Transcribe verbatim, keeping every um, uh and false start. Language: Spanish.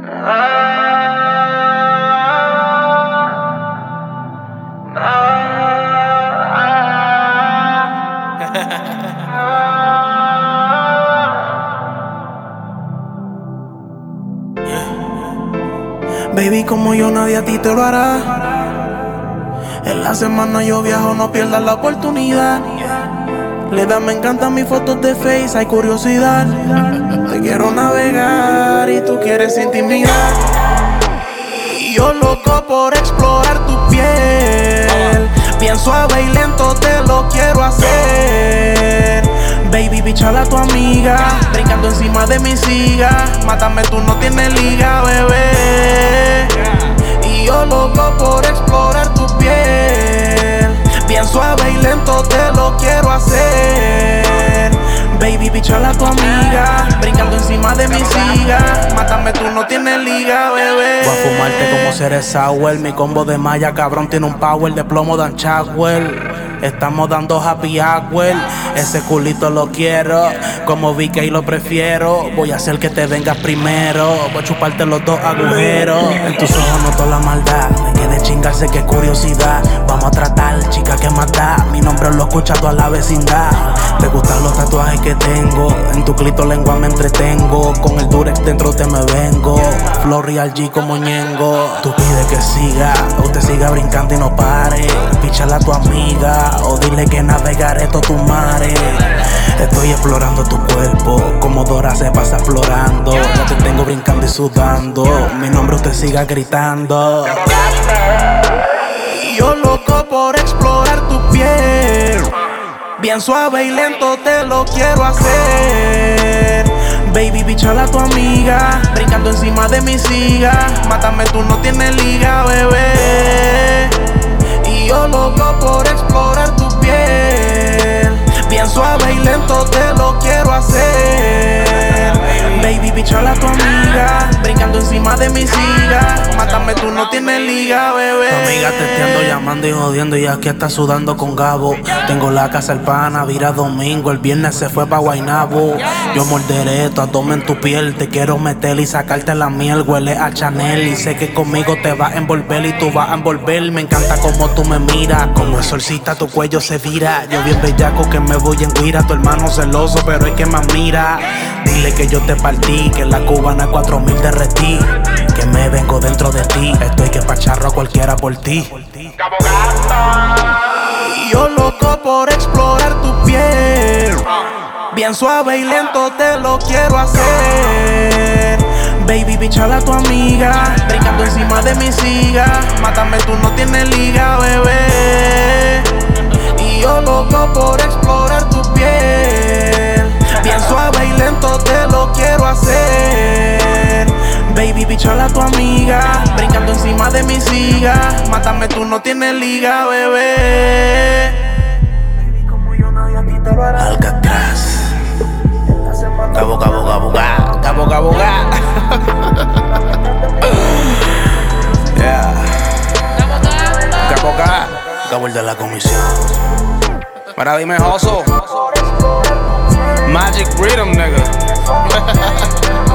Baby, como yo nadie a ti te lo hará. En la semana yo viajo, no pierdas la oportunidad. Le da me encantan mis fotos de Face, hay curiosidad. Te quiero navegar y tú quieres intimidad. Y yo loco por explorar tu piel. Bien suave y lento te lo quiero hacer. Baby, bichala a tu amiga, brincando encima de mi siga. Mátame, tú no tienes liga, bebé. Y yo loco por explorar tu piel. Bien suave y lento te lo quiero hacer. Baby, bichala a tu amiga, brincando encima de mi siga. Mátame, tú no tienes liga, bebé. Voy a fumarte como seres sour. Mi combo de malla, cabrón, tiene un power de plomo Dan Chagwell. Estamos dando happy hour. Ese culito lo quiero, como vi que lo prefiero. Voy a hacer que te vengas primero. Voy a chuparte los dos agujeros. En tus ojos noto la maldad. Me quedé chingarse, qué curiosidad. Vamos a tratar, chica, que matar. Mi nombre lo escucha toda la vecindad. Te gustan los tatuajes que tengo. En tu clito lengua me entretengo. Con el Durex dentro te me vengo. Flow Real G como Ñengo. Tú pides que siga, o te siga brincando y no pare. Píchala a tu amiga, o dile que navegaré todo tu mares. Estoy explorando tu cuerpo, como Dora se pasa explorando. Ya te tengo brincando y sudando. Mi nombre usted siga gritando. Y yo loco por explorar tu piel. Bien suave y lento te lo quiero hacer. Baby, bichala a tu amiga, brincando encima de mi siga. Mátame, tú no tienes liga, bebé. Y yo loco por explorar tu piel. Bien suave y lento te lo quiero hacer. Baby, bichala a tu amiga, brincando encima de mi siga. Mátame, tú no tienes liga, bebé. Tu amiga te ando llamando y jodiendo, y aquí está sudando con Gabo. Tengo la casa el pana, vira domingo. El viernes se fue pa' Guaynabo. Yo morderé tu abdomen en tu piel. Te quiero meter y sacarte la miel. Huele a Chanel y sé que conmigo te vas a envolver y tú vas a envolver. Me encanta como tú me miras, como el solcita tu cuello se vira. Yo bien bellaco que me voy en guira. Tu hermano celoso pero es que me mira. Dile que yo te partí, que en la cubana cuatro mil derretí. Que me vengo dentro de ti. Estoy que pacharro a cualquiera por ti. Y yo loco por explorar tu piel. Bien suave y lento te lo quiero hacer. Baby, bichala a tu amiga, brincando encima de mi siga. Mátame, tú no tienes liga, bebé. Y yo loco por explorar tu piel. Bien suave y lento te lo quiero hacer. Baby, bichala a tu amiga, brincando encima de mi siga. Mátame, tú no tienes liga, bebé. Baby, como yo nadie a ti te lo hará. Alcatraz. Cabo, cabo, cabo, cabo, cabo, cabo, yeah. Cabo, cabo, el de la comisión. Para dime, Joso. Magic Rhythm, nigga.